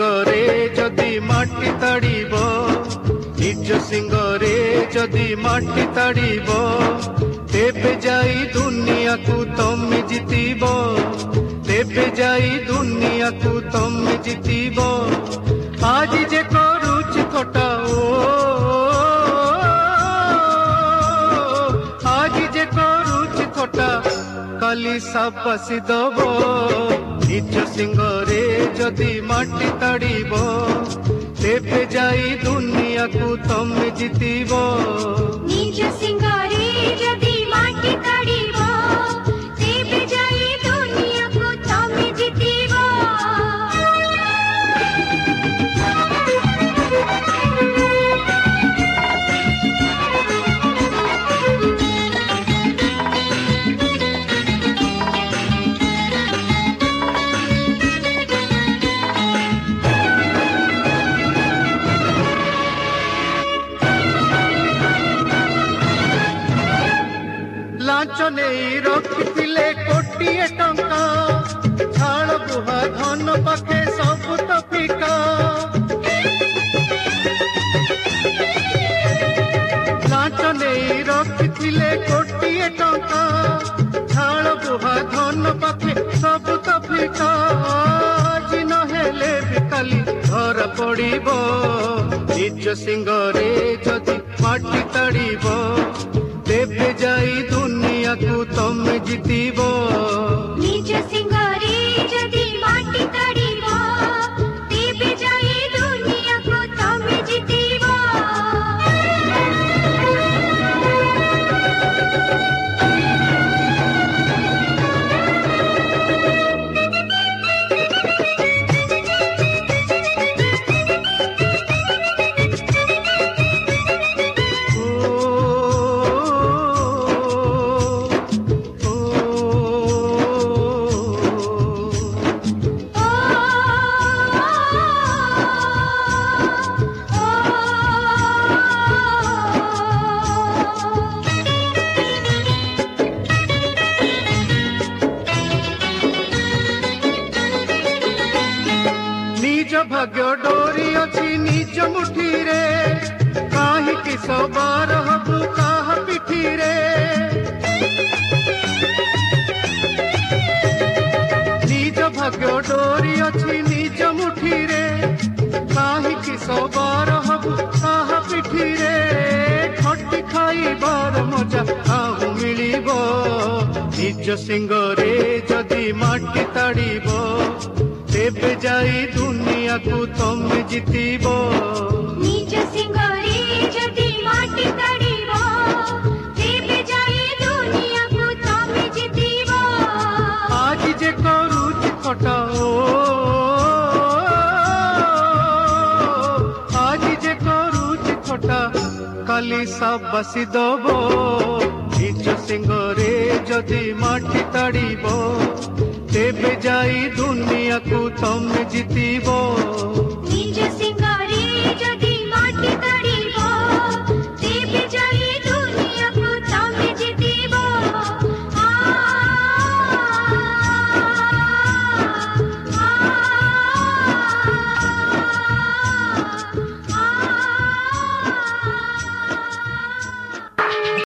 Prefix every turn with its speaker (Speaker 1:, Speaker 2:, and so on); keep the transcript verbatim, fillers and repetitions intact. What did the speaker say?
Speaker 1: सिंगरे जदि माटी ताड़ीब निज सिंगरे जदि माटी ताड़ीब तेबे जाई दुनिया को तमे जितिब तेबे जाई दुनिया को तमे जितिब आज जे करूछि थोटा ओ आज जे करूछि थोटा काली साबासी दब निज सिंगरे जदि माटी ताड़ीब तेबे जाई दुनिया को तमे जितिब
Speaker 2: निज सिंगरे जदि माटी ताड़ीब तेबे जाई दुनिया को तमे जितिब
Speaker 1: लांच नहीं रखिथिले कोटिए टंका झाड़ बुहा धन पाखे सब तो फिका लांच नहीं रखिथिले कोटिए टंका झाड़ बुहा धन पाखे सब तो फिका आज नहेले बिकाली घर पड़िब निज सिंगरे जदि माटी ताड़ीब तेबे जाई दुनिया को तमे जितिब
Speaker 2: निज सिंगरे जदि माटी ताड़ीब तेबे जाई दुनिया को तमे जितिब
Speaker 1: निज भाग्य डोरी अच्छी निज मुठी रे काहे कि सवार हबु काहा पिठी रे निज भाग्य डोरी अच्छी निज मुठी रे काहे कि सवार हबु काहा पिठी रे खटी खाइबार मजा आउ मिलिब निज सिंगरे जदि माटी ताड़ीब तेबे जाई दुनिया को तमे जितिब
Speaker 2: निज सिंगरे जदि माटी ताड़ीब तेबे जाई दुनिया को तमे जितिब
Speaker 1: आज जे करूछि थोटा ओ आज जे करूछि थोटा काली साबासी दब निज सिंगरे जदि माटी ताड़ीब तेबे जाई दुनिया को तमे जितिब
Speaker 2: निज सिंगरे